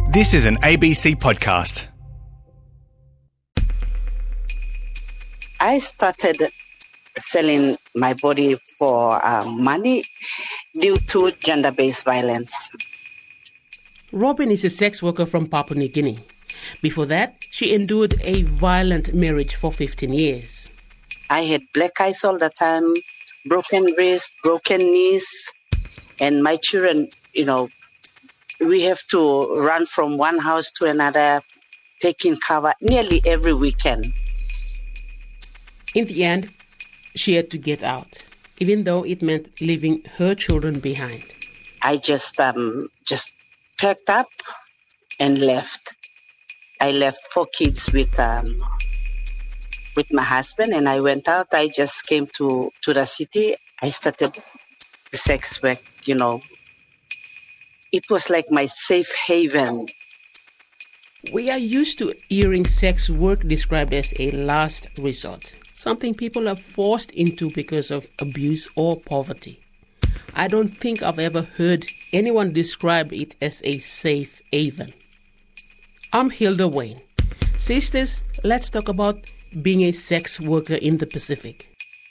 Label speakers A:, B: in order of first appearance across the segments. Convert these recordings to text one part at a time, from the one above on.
A: This is an ABC podcast.
B: I started selling my body for money due to gender-based violence.
C: Robin is a sex worker from Papua New Guinea. Before that, she endured a violent marriage for 15 years.
B: I had black eyes all the time, broken wrists, broken knees, and my children, we have to run from one house to another, taking cover nearly every weekend.
C: In the end, she had to get out, even though it meant leaving her children behind.
B: I just packed up and left. I left 4 kids with my husband, and I went out. I just came to the city. I started sex work, It was like my safe haven.
C: We are used to hearing sex work described as a last resort, something people are forced into because of abuse or poverty. I don't think I've ever heard anyone describe it as a safe haven. I'm Hilda Wayne. Sisters, let's talk about being a sex worker in the Pacific.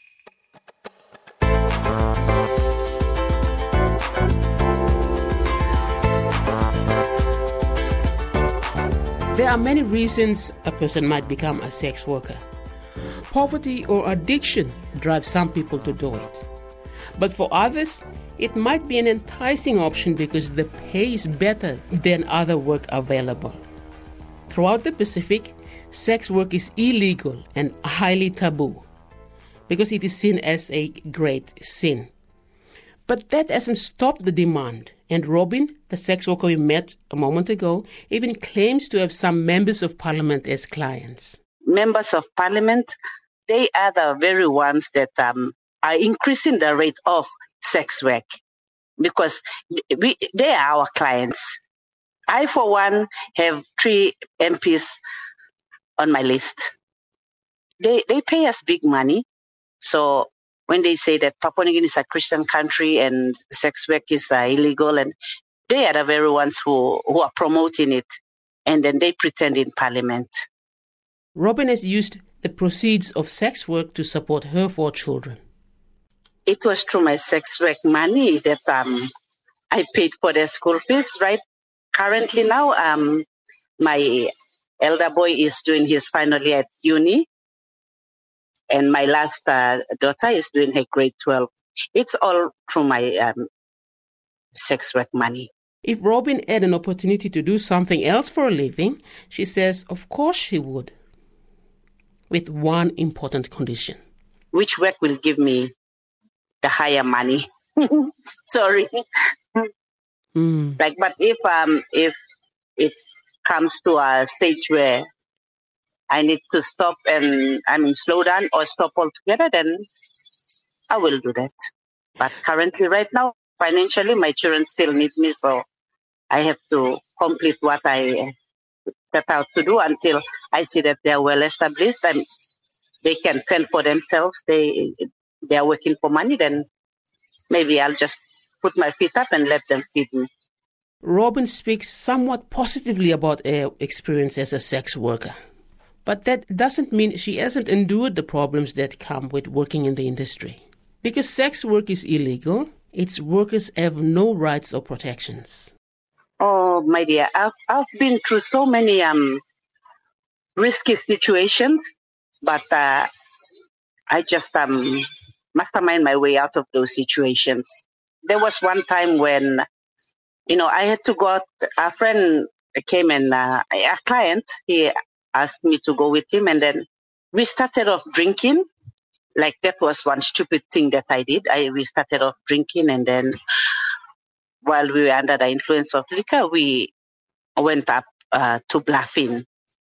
C: There are many reasons a person might become a sex worker. Poverty or addiction drives some people to do it. But for others, it might be an enticing option because the pay is better than other work available. Throughout the Pacific, sex work is illegal and highly taboo because it is seen as a great sin. But that hasn't stopped the demand. And Robin, the sex worker we met a moment ago, even claims to have some members of parliament as clients.
B: Members of parliament, they are the very ones that are increasing the rate of sex work because they are our clients. I, for one, have 3 MPs on my list. They pay us big money. So when they say that Papua New Guinea is a Christian country and sex work is illegal, and they are the very ones who are promoting it, and then they pretend in parliament.
C: Robin has used the proceeds of sex work to support her 4 children.
B: It was through my sex work money that I paid for their school fees, right? Currently now, my elder boy is doing his final year at uni, and my last daughter is doing her grade 12. It's all through my sex work money.
C: If Robin had an opportunity to do something else for a living, she says, of course she would, with one important condition.
B: Which work will give me the higher money? Sorry. But if it comes to a stage where I need to stop and slow down or stop altogether, then I will do that. But currently, right now, financially, my children still need me, so I have to complete what I set out to do until I see that they are well established and they can fend for themselves. They are working for money, then maybe I'll just put my feet up and let them feed me.
C: Robin speaks somewhat positively about her experience as a sex worker. But that doesn't mean she hasn't endured the problems that come with working in the industry. Because sex work is illegal, its workers have no rights or protections.
B: Oh, my dear, I've been through so many risky situations, but I just mastermind my way out of those situations. There was one time when, I had to go out. A friend came and a client, he asked me to go with him, and then we started off drinking. Like, that was one stupid thing that I did. We started off drinking, and then while we were under the influence of liquor, we went up to Bluffing,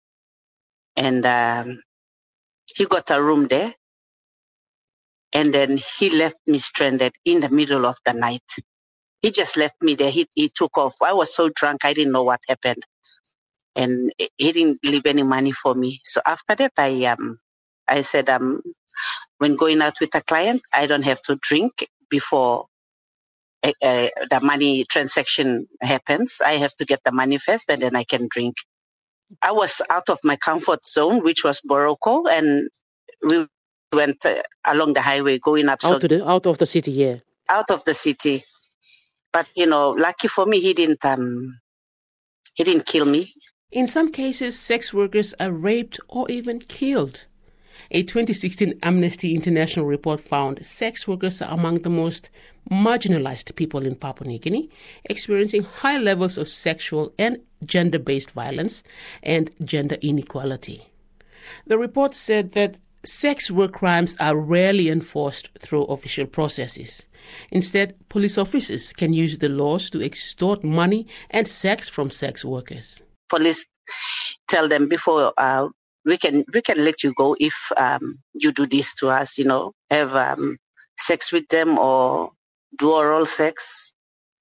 B: and he got a room there, and then he left me stranded in the middle of the night. He just left me there. He took off. I was so drunk, I didn't know what happened. And he didn't leave any money for me. So after that, I said, when going out with a client, I don't have to drink before the money transaction happens, I have to get the money first and then I can drink. I was out of my comfort zone, which was Boroko, and we went along the highway going up.
C: Out of the city, yeah.
B: Out of the city. But, lucky for me, he didn't kill me.
C: In some cases, sex workers are raped or even killed. A 2016 Amnesty International report found sex workers are among the most marginalized people in Papua New Guinea, experiencing high levels of sexual and gender-based violence and gender inequality. The report said that sex work crimes are rarely enforced through official processes. Instead, police officers can use the laws to extort money and sex from sex workers.
B: Police tell them before we can let you go if you do this to us, have sex with them or do oral sex.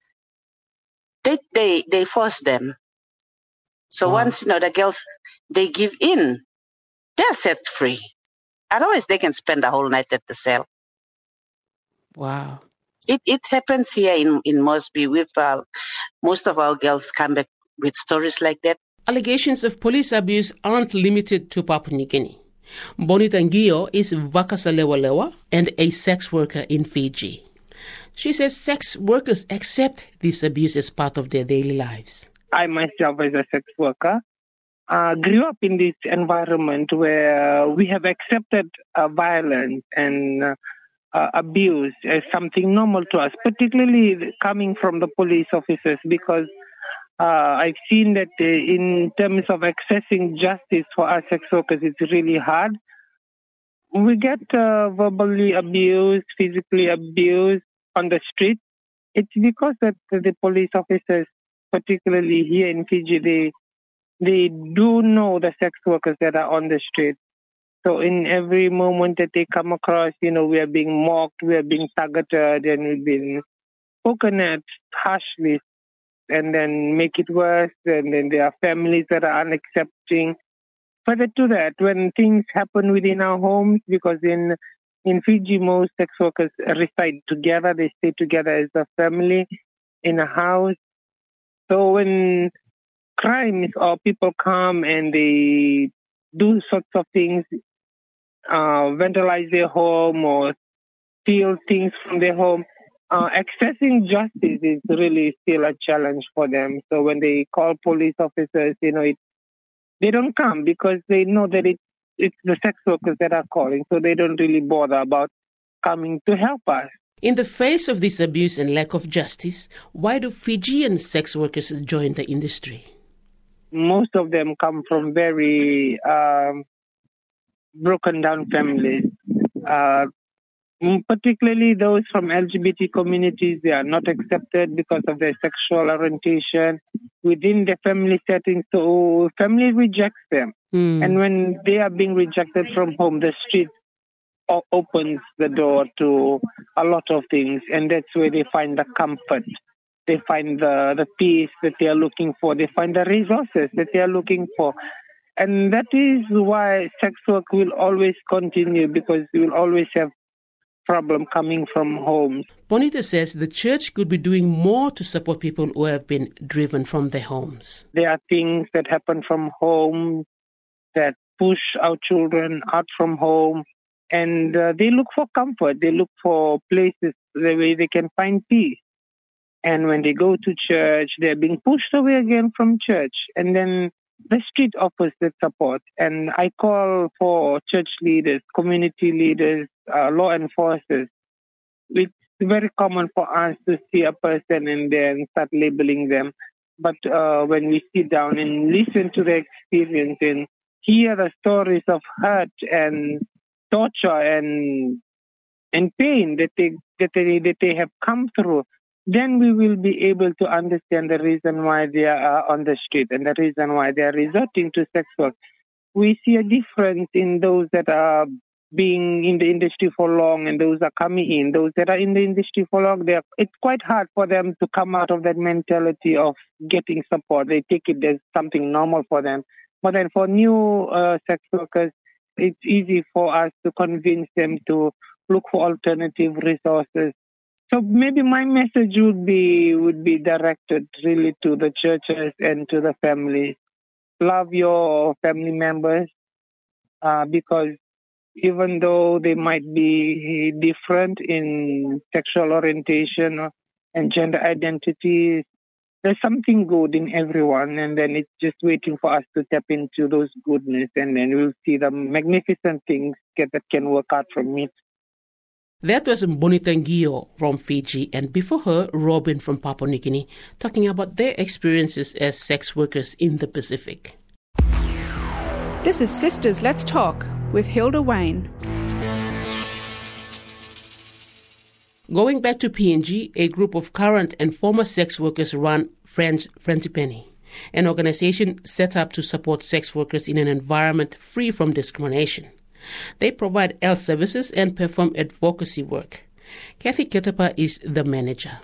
B: They force them. So once the girls they give in, they're set free. Otherwise, they can spend the whole night at the cell.
C: Wow!
B: It happens here in Mosby. With most of our girls come back with stories like that.
C: Allegations of police abuse aren't limited to Papua New Guinea. Bonita Ngio is Vakasalewalewa and a sex worker in Fiji. She says sex workers accept this abuse as part of their daily lives.
D: I myself, as a sex worker, grew up in this environment where we have accepted violence and abuse as something normal to us, particularly coming from the police officers, because I've seen that in terms of accessing justice for us sex workers, it's really hard. We get verbally abused, physically abused on the street. It's because that the police officers, particularly here in Fiji, they do know the sex workers that are on the street. So in every moment that they come across, we are being mocked, we are being targeted, and we've been spoken at harshly, and then make it worse. And then there are families that are unaccepting. Further to that, when things happen within our homes, because in Fiji, most sex workers reside together, they stay together as a family in a house. So when crimes or people come and they do sorts of things, vandalize their home or steal things from their home, accessing justice is really still a challenge for them. So when they call police officers, they don't come because they know that it's the sex workers that are calling. So they don't really bother about coming to help us.
C: In the face of this abuse and lack of justice, why do Fijian sex workers join the industry?
D: Most of them come from very broken down families. Particularly those from LGBT communities, they are not accepted because of their sexual orientation within the family setting. So family rejects them. And when they are being rejected from home, the street opens the door to a lot of things. And that's where they find the comfort. They find the peace that they are looking for. They find the resources that they are looking for. And that is why sex work will always continue, because we will always have problem coming from homes.
C: Bonita says the church could be doing more to support people who have been driven from their homes.
D: There are things that happen from home that push our children out from home, and they look for comfort. They look for places where they can find peace. And when they go to church, they're being pushed away again from church. And then the street offers that support. And I call for church leaders, community leaders, law enforcers. It's very common for us to see a person and then start labeling them. But when we sit down and listen to their experience and hear the stories of hurt and torture and pain that they have come through, then we will be able to understand the reason why they are on the street and the reason why they are resorting to sex work. We see a difference in those that are being in the industry for long and those are coming in. Those that are in the industry for long, it's quite hard for them to come out of that mentality of getting support. They take it as something normal for them. But then for new sex workers, it's easy for us to convince them to look for alternative resources, So maybe my message would be directed really to the churches and to the families. Love your family members because even though they might be different in sexual orientation and gender identity, there's something good in everyone, and then it's just waiting for us to tap into those goodness, and then we'll see the magnificent things that can work out from it.
C: That was Bonita Ngio from Fiji, and before her, Robin from Papua New Guinea, talking about their experiences as sex workers in the Pacific.
E: This is Sisters Let's Talk with Hilda Wayne.
C: Going back to PNG, a group of current and former sex workers run Frangipani, an organization set up to support sex workers in an environment free from discrimination. They provide health services and perform advocacy work. Kathy Ketapa is the manager.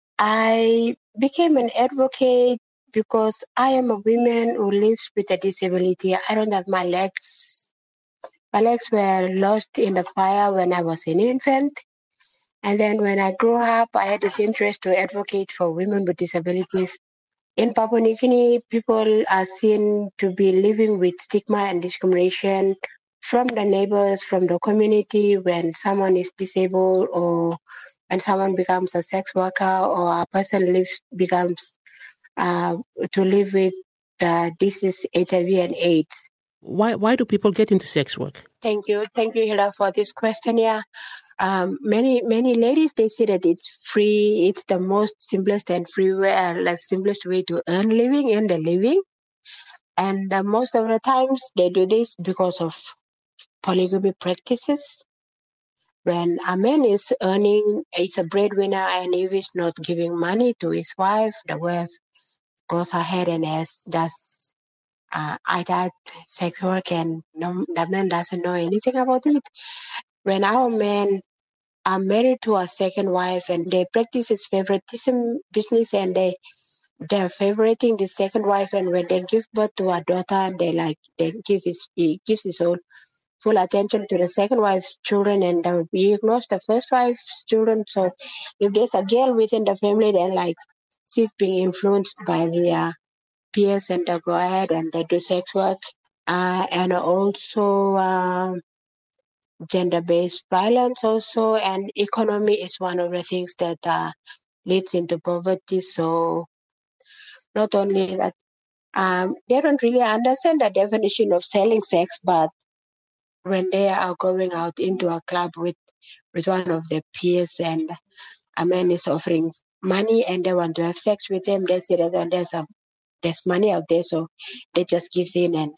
F: I became an advocate because I am a woman who lives with a disability. I don't have my legs. My legs were lost in the fire when I was an infant. And then when I grew up, I had this interest to advocate for women with disabilities. In Papua New Guinea, people are seen to be living with stigma and discrimination from the neighbors, from the community, when someone is disabled or when someone becomes a sex worker or a person becomes to live with the disease HIV and AIDS.
C: Why do people get into sex work?
F: Thank you, Hilda, for this question. Yeah, many ladies, they say that it's free. It's the most simplest and free way, like simplest way to earn living. And most of the times they do this because of polygamy practices. When a man is earning, it's a breadwinner, and if he's not giving money to his wife, the wife goes ahead and does either sex work, and the man doesn't know anything about it. When our men are married to a second wife and they practice his favoritism business, and they're favoriting the second wife, and when they give birth to a daughter, he gives his own full attention to the second wife's children, and he ignores the first wife's children. So if there's a girl within the family, then like she's being influenced by their peers, and they go ahead and they do sex work. And also gender-based violence also, and economy is one of the things that leads into poverty. So not only that, they don't really understand the definition of selling sex, but when they are going out into a club with one of their peers, and a man is offering money and they want to have sex with them, they say that there's money out there, so they just give in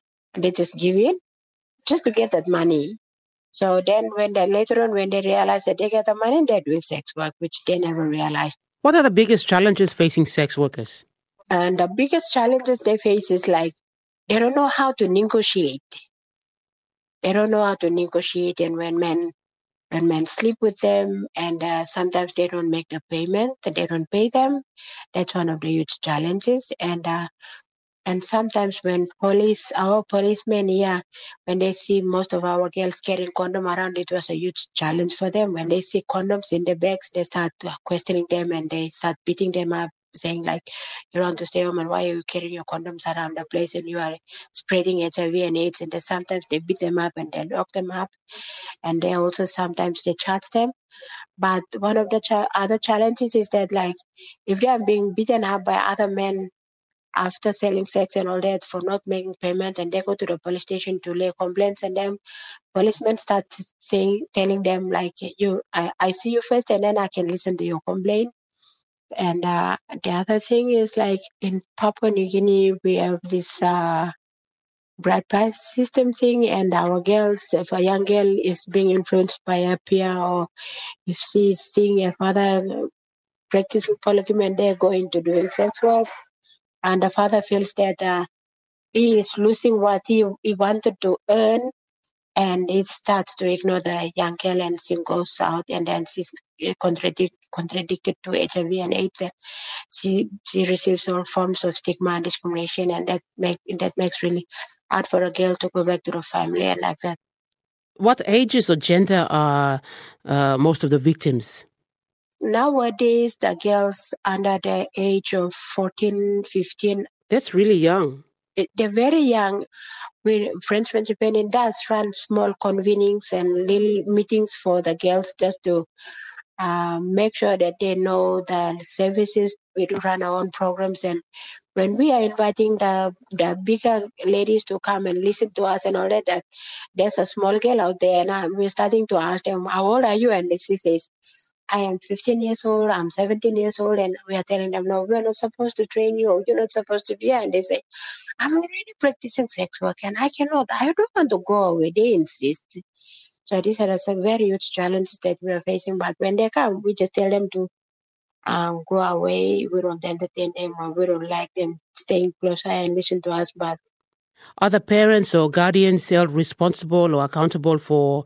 F: just to get that money. So then later on when they realize that they get the money, they're doing sex work, which they never realized.
C: What are the biggest challenges facing sex workers?
F: And the biggest challenges they face is like they don't know how to negotiate. They don't know how to negotiate, and when men sleep with them, and sometimes they don't make the payment, they don't pay them. That's one of the huge challenges. And sometimes when our policemen here, when they see most of our girls carrying condom around, it was a huge challenge for them. When they see condoms in the bags, they start questioning them and they start beating them up, saying like, you want to stay home, and why are you carrying your condoms around the place, and you are spreading HIV and AIDS. And sometimes they beat them up and they lock them up, and they also sometimes they charge them. But one of the other challenges is that like if they are being beaten up by other men after selling sex and all that for not making payment, and they go to the police station to lay complaints, and then policemen start telling them like, I see you first and then I can listen to your complaint. And the other thing is like in Papua New Guinea, we have this bride price system thing, and our girls, if a young girl is being influenced by a peer, or if she's seeing a father practicing polygamy and they're going to doing sex work, and the father feels that he is losing what he wanted to earn, and it starts to ignore the young girl, and she goes out, and then she's contradicted to HIV and AIDS. She receives all forms of stigma and discrimination, and that makes really hard for a girl to go back to the family and like that.
C: What ages or gender are most of the victims?
F: nowadays the girls under the age of 14, 15,
C: That's really young.
F: they're very young. Friends with Japan does run small convenings and little meetings for the girls just to make sure that they know the services. We do run our own programs, and when we are inviting the bigger ladies to come and listen to us and all that, there's a small girl out there, and we're starting to ask them, "How old are you?" And she says, "I am 15 years old, I'm 17 years old," and we are telling them, "No, we're not supposed to train you, you're not supposed to be here." And they say, "I'm already practicing sex work and I don't want to go away." They insist. So these are some very huge challenges that we are facing. But when they come, we just tell them to go away. We don't entertain them or we don't like them staying closer and listen to us. But
C: Are the parents or guardians held responsible or accountable for,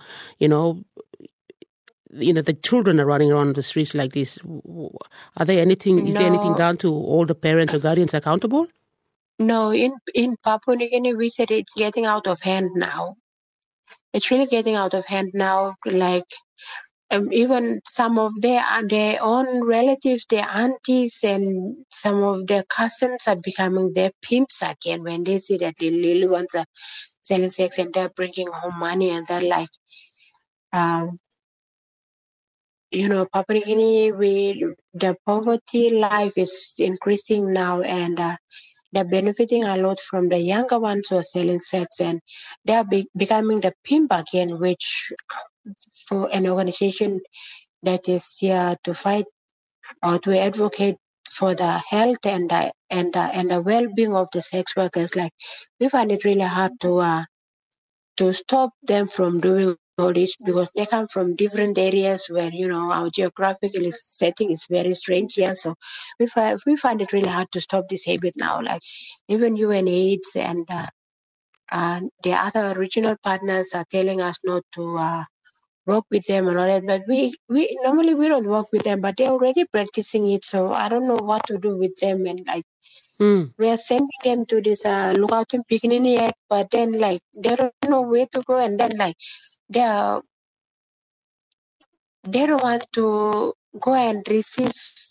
C: the children are running around the streets like this? Is there anything done to hold the parents or guardians accountable?
F: No, in Papua New Guinea, we said it's getting out of hand now. It's really getting out of hand now. Like even some of their own relatives, their aunties, and some of their cousins are becoming their pimps again when they see that the little ones are selling sex and they're bringing home money, and they're like, Papua New Guinea, the poverty life is increasing now, and they're benefiting a lot from the younger ones who are selling sex, and they're becoming the pimp again, which for an organization that is here to fight or to advocate for the health and the well-being of the sex workers. Like, we find it really hard to stop them from doing all this because they come from different areas where our geographical setting is very strange here. So we find it really hard to stop this habit now. Like even UNAIDS and the other regional partners are telling us not to work with them and all that. But we normally we don't work with them, but they're already practicing it. So I don't know what to do with them, and like. We are sending them to this lookout in Pickaninny, but then like they don't know where to go, and then like they don't want to go and receive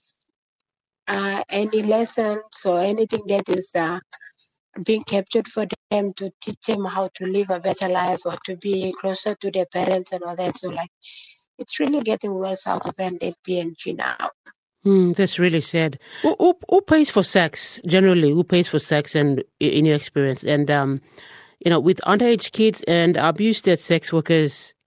F: any lessons or anything that is being captured for them to teach them how to live a better life or to be closer to their parents and all that. So like it's really getting worse out of hand in PNG now.
C: That's really sad. Who pays for sex generally? Who pays for sex, and in your experience, and with underage kids and abuse that sex workers,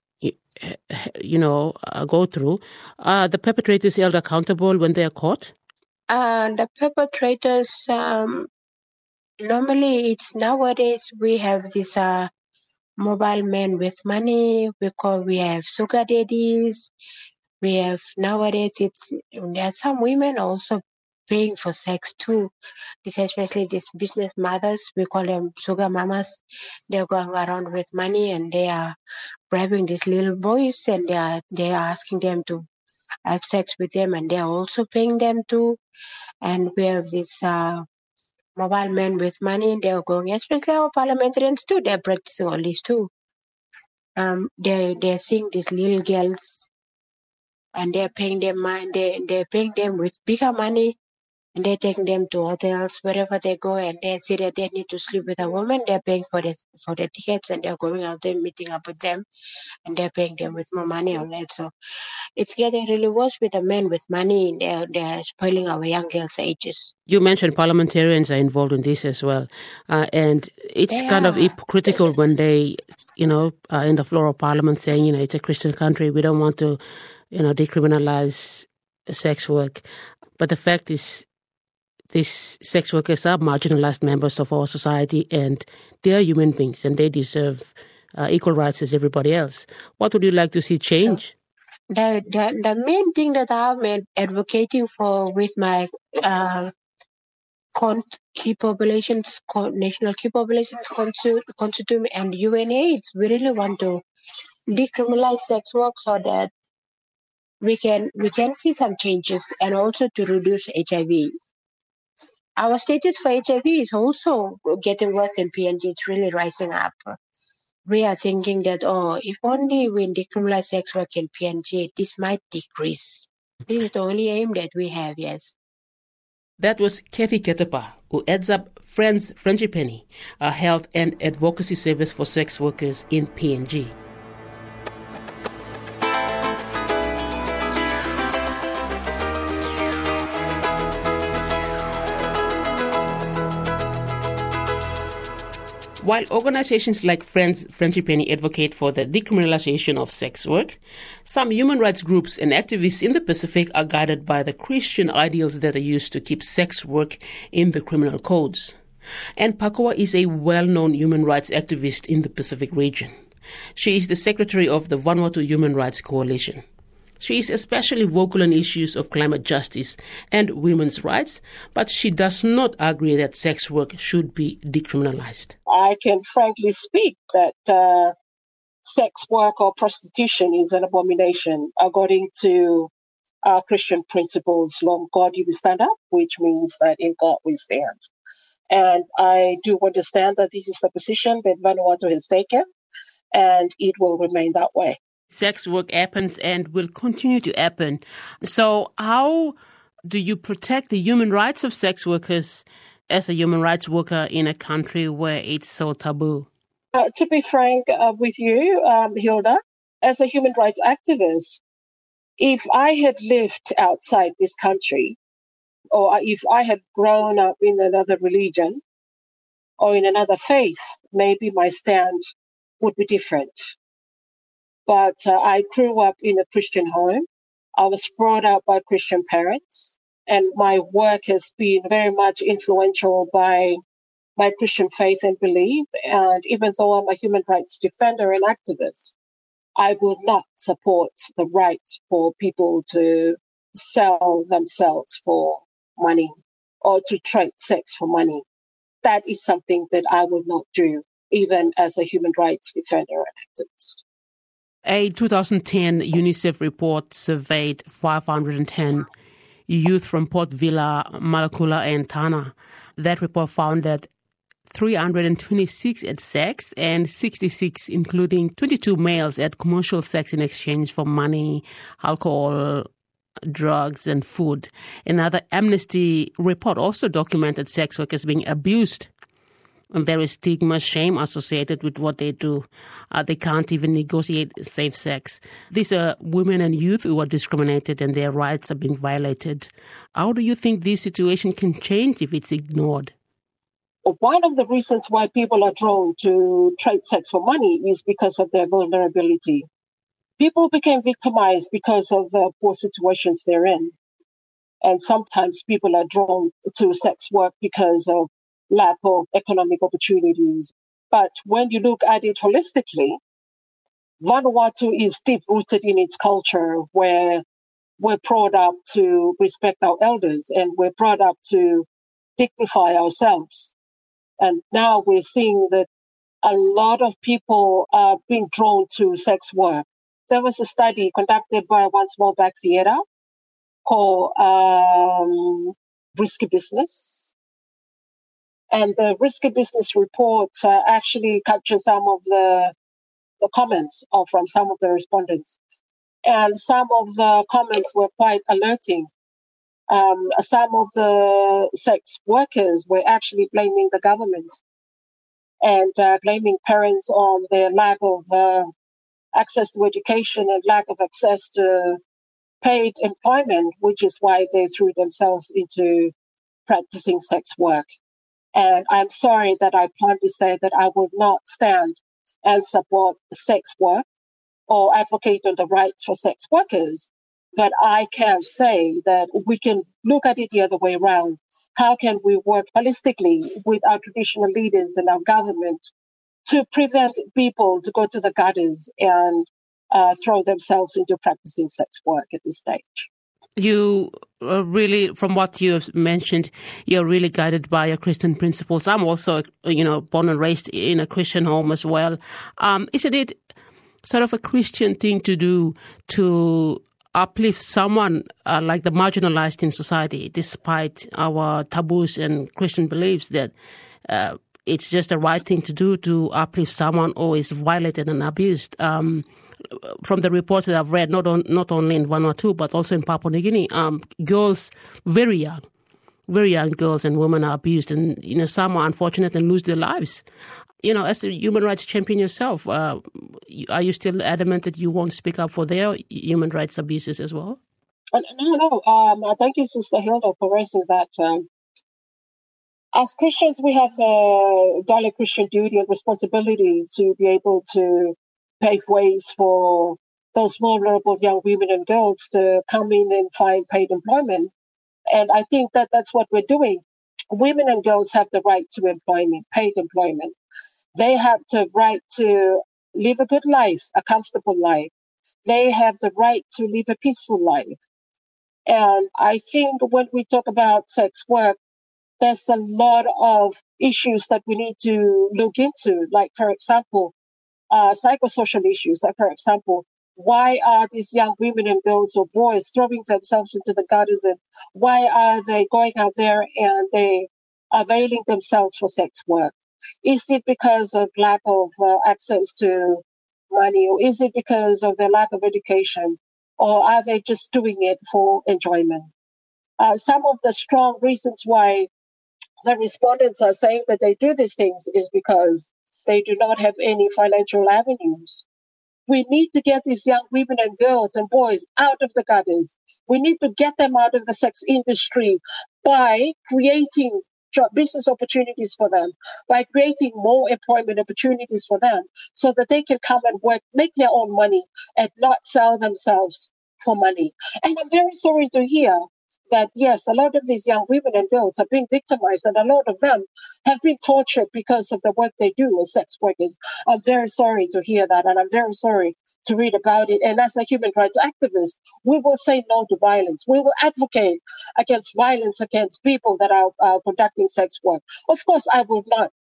C: go through, the perpetrators held accountable when they are caught?
F: The perpetrators, normally it's nowadays we have this mobile men with money. We have sugar daddies. We have nowadays there are some women also paying for sex too. This especially these business mothers, we call them sugar mamas. They're going around with money and they are grabbing these little boys and they are asking them to have sex with them, and they are also paying them too. And we have this mobile men with money. They are going, especially our parliamentarians too. They are practicing all this too. They're seeing these little girls and they're paying them money. They're paying them with bigger money, and they're taking them to hotels wherever they go, and they see that they need to sleep with a woman. They're paying for the tickets, and they're going out there meeting up with them, and they're paying them with more money on that. So it's getting really worse with the men with money. They're spoiling our young girls' ages.
C: You mentioned parliamentarians are involved in this as well, and it's kind of hypocritical when they, in the floor of parliament saying, it's a Christian country, we don't want to, decriminalize sex work. But the fact is, these sex workers are marginalized members of our society, and they are human beings, and they deserve equal rights as everybody else. What would you like to see change?
F: The main thing that I'm advocating for with my key populations, national key populations consortium and UNAIDS, we really want to decriminalize sex work so that we can see some changes, and also to reduce HIV. Our status for HIV is also getting worse in PNG. It's really rising up. We are thinking that, if only we decriminalize sex work in PNG, this might decrease. This is the only aim that we have, yes.
C: That was Kathy Ketepa, who heads up Friends Frangipani, a health and advocacy service for sex workers in PNG. While organizations like Friends Frangipani advocate for the decriminalization of sex work, some human rights groups and activists in the Pacific are guided by the Christian ideals that are used to keep sex work in the criminal codes. And Pakua is a well-known human rights activist in the Pacific region. She is the secretary of the Vanuatu Human Rights Coalition. She is especially vocal on issues of climate justice and women's rights, but she does not agree that sex work should be decriminalized.
G: I can frankly speak that sex work or prostitution is an abomination according to our Christian principles. Long God you will stand up, which means that in God we stand. And I do understand that this is the position that Vanuatu has taken, and it will remain that way.
C: Sex work happens and will continue to happen. So how do you protect the human rights of sex workers as a human rights worker in a country where it's so taboo?
G: To be frank with you, Hilda, as a human rights activist, if I had lived outside this country, or if I had grown up in another religion or in another faith, maybe my stand would be different. But I grew up in a Christian home. I was brought up by Christian parents, and my work has been very much influential by my Christian faith and belief. And even though I'm a human rights defender and activist, I will not support the right for people to sell themselves for money or to trade sex for money. That is something that I will not do, even as a human rights defender and activist.
C: A 2010 UNICEF report surveyed 510 youth from Port Vila, Malakula and Tana. That report found that 326 had sex and 66, including 22 males, had commercial sex in exchange for money, alcohol, drugs and food. Another Amnesty report also documented sex workers being abused. And there is stigma, shame associated with what they do. They can't even negotiate safe sex. These are women and youth who are discriminated and their rights are being violated. How do you think this situation can change if it's ignored?
G: One of the reasons why people are drawn to trade sex for money is because of their vulnerability. People became victimized because of the poor situations they're in. And sometimes people are drawn to sex work because of lack of economic opportunities. But when you look at it holistically, Vanuatu is deep-rooted in its culture, where we're brought up to respect our elders and we're brought up to dignify ourselves. And now we're seeing that a lot of people are being drawn to sex work. There was a study conducted by one small back theater called Risky Business. And the Risky Business report actually captures some of the comments from some of the respondents. And some of the comments were quite alerting. Some of the sex workers were actually blaming the government and blaming parents on their lack of access to education and lack of access to paid employment, which is why they threw themselves into practicing sex work. And I'm sorry that I bluntly say that I would not stand and support sex work or advocate on the rights for sex workers. But I can say that we can look at it the other way around. How can we work holistically with our traditional leaders and our government to prevent people to go to the gutters and throw themselves into practicing sex work at this stage?
C: You really, from what you have mentioned, you're really guided by your Christian principles. I'm also, born and raised in a Christian home as well. Isn't it sort of a Christian thing to do to uplift someone like the marginalized in society, despite our taboos and Christian beliefs that it's just the right thing to do to uplift someone who is violated and abused? from the reports that I've read, not only in Vanuatu, but also in Papua New Guinea, girls, very young girls and women are abused. And, some are unfortunate and lose their lives. As a human rights champion yourself, are you still adamant that you won't speak up for their human rights abuses as well?
G: No. Thank you, Sister Hilda, for raising that. As Christians, we have the daily Christian duty and responsibility to be able to pave ways for those vulnerable young women and girls to come in and find paid employment. And I think that that's what we're doing. Women and girls have the right to employment, paid employment. They have the right to live a good life, a comfortable life. They have the right to live a peaceful life. And I think when we talk about sex work, there's a lot of issues that we need to look into, like, for example, psychosocial issues. Like, for example, why are these young women and girls or boys throwing themselves into the gutters, and why are they going out there and they availing themselves for sex work? Is it because of lack of access to money, or is it because of their lack of education, or are they just doing it for enjoyment? Some of the strong reasons why the respondents are saying that they do these things is because they do not have any financial avenues. We need to get these young women and girls and boys out of the gutters. We need to get them out of the sex industry by creating business opportunities for them, by creating more employment opportunities for them so that they can come and work, make their own money, and not sell themselves for money. And I'm very sorry to hear that, yes, a lot of these young women and girls are being victimized, and a lot of them have been tortured because of the work they do as sex workers. I'm very sorry to hear that, and I'm very sorry to read about it. And as a human rights activist, we will say no to violence. We will advocate against violence against people that are conducting sex work. Of course, I will not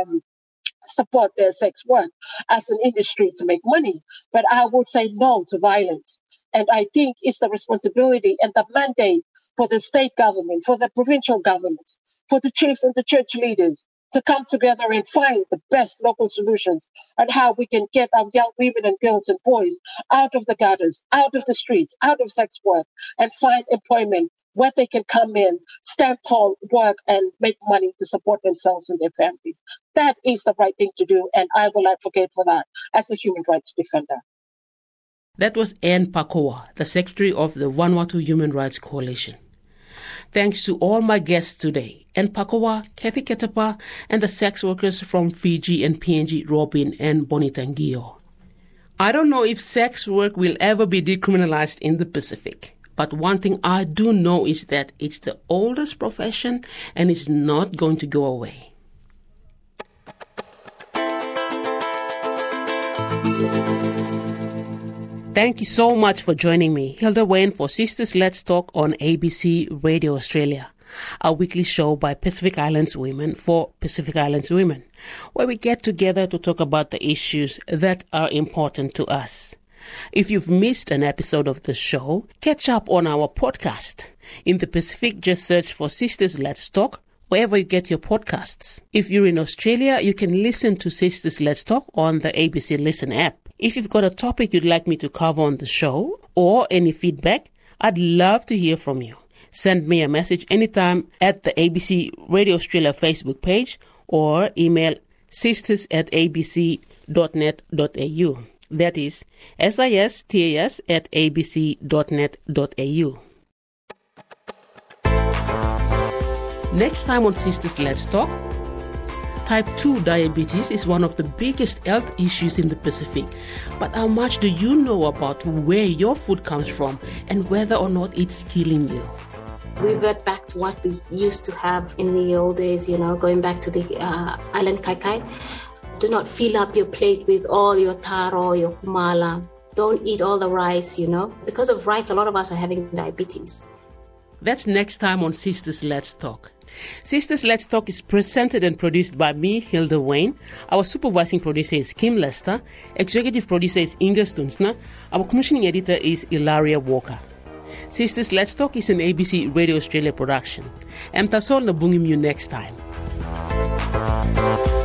G: support their sex work as an industry to make money, but I will say no to violence. And I think it's the responsibility and the mandate for the state government, for the provincial governments, for the chiefs and the church leaders to come together and find the best local solutions on how we can get our young women and girls and boys out of the gutters, out of the streets, out of sex work, and find employment where they can come in, stand tall, work, and make money to support themselves and their families. That is the right thing to do, and I will advocate for that as a human rights defender.
C: That was Anne Pakoa, the Secretary of the Vanuatu Human Rights Coalition. Thanks to all my guests today, Anne Pakoa, Kathy Ketapa, and the sex workers from Fiji and PNG, Robin and Bonitangio. I don't know if sex work will ever be decriminalized in the Pacific, but one thing I do know is that it's the oldest profession and it's not going to go away. Thank you so much for joining me, Hilda Wayne, for Sisters Let's Talk on ABC Radio Australia, a weekly show by Pacific Islands Women for Pacific Islands Women, where we get together to talk about the issues that are important to us. If you've missed an episode of the show, catch up on our podcast. In the Pacific, just search for Sisters Let's Talk wherever you get your podcasts. If you're in Australia, you can listen to Sisters Let's Talk on the ABC Listen app. If you've got a topic you'd like me to cover on the show or any feedback, I'd love to hear from you. Send me a message anytime at the ABC Radio Australia Facebook page or email sisters@abc.net.au. That is sistas@abc.net.au. Next time on Sisters Let's Talk, Type 2 diabetes is one of the biggest health issues in the Pacific. But how much do you know about where your food comes from and whether or not it's killing you?
H: Revert back to what we used to have in the old days, going back to the island kaikai. Do not fill up your plate with all your taro, your kumala. Don't eat all the rice, Because of rice, a lot of us are having diabetes.
C: That's next time on Sisters Let's Talk. Sisters Let's Talk is presented and produced by me, Hilda Wayne. Our supervising producer is Kim Lester. Executive producer is Inga Stunsna. Our commissioning editor is Ilaria Walker. Sisters Let's Talk is an ABC Radio Australia production. Emtasol na bungim you next time.